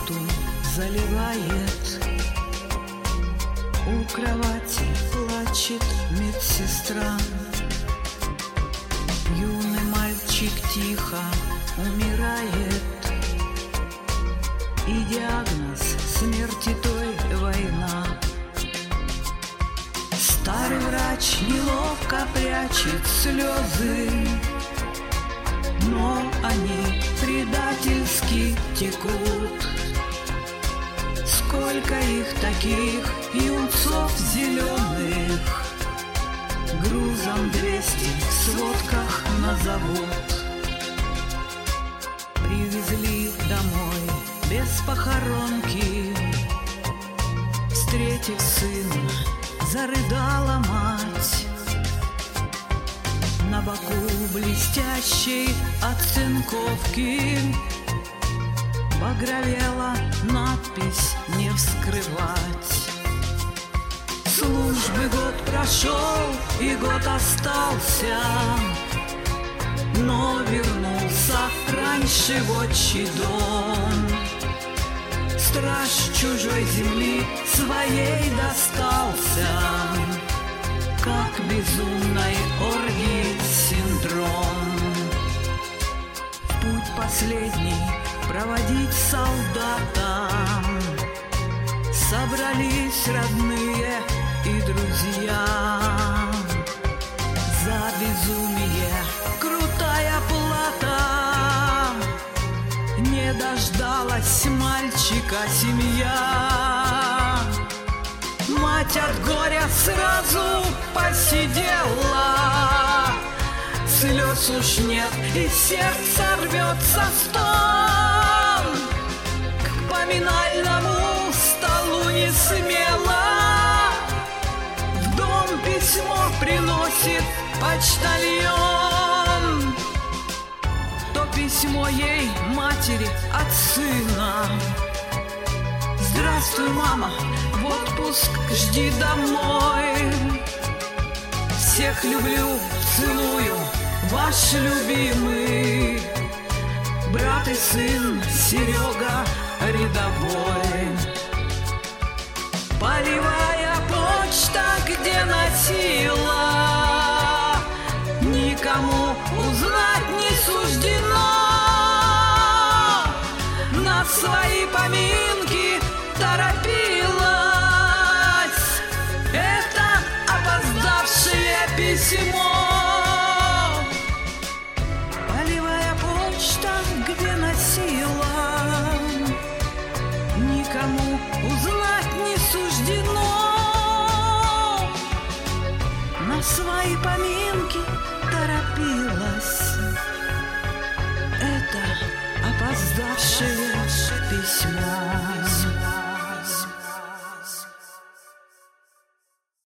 комнату заливает. У кровати плачет медсестра. Юный мальчик тихо умирает. И диагноз смерти той война. Старый врач неловко прячет слезы, но они предательски текут. Сколько их таких юнцов зеленых, грузом 200 в сводках назовут. Привезли домой без похоронки. Встретив сына, зарыдала мать. На боку блестящей оцинковки багровела надпись «Не вскрывать». Службы год прошел и год остался, но вернулся раньше в отчий дом. Страж чужой земли своей достался, как безумной оргии синдром. В путь последний проводить солдатам собрались родные и друзья. За безумие крутая плата, не дождалась мальчика семья. Мать от горя сразу посидела, слез уж нет, и сердце рвется стон. К поминальному столу не смело в дом письмо приносит почтальон. То письмо ей, матери, от сына: «Здравствуй, мама, в отпуск жди домой. Всех люблю, целую, ваш любимый брат и сын Серега рядовой». Полевая почта, где носила, никому узнать не суждено. На свои поминки торопилась это опоздавшее письмо. Полевая почта, где носила, никому узнать не суждено. На свои поминки торопилась это опоздавшее письмо.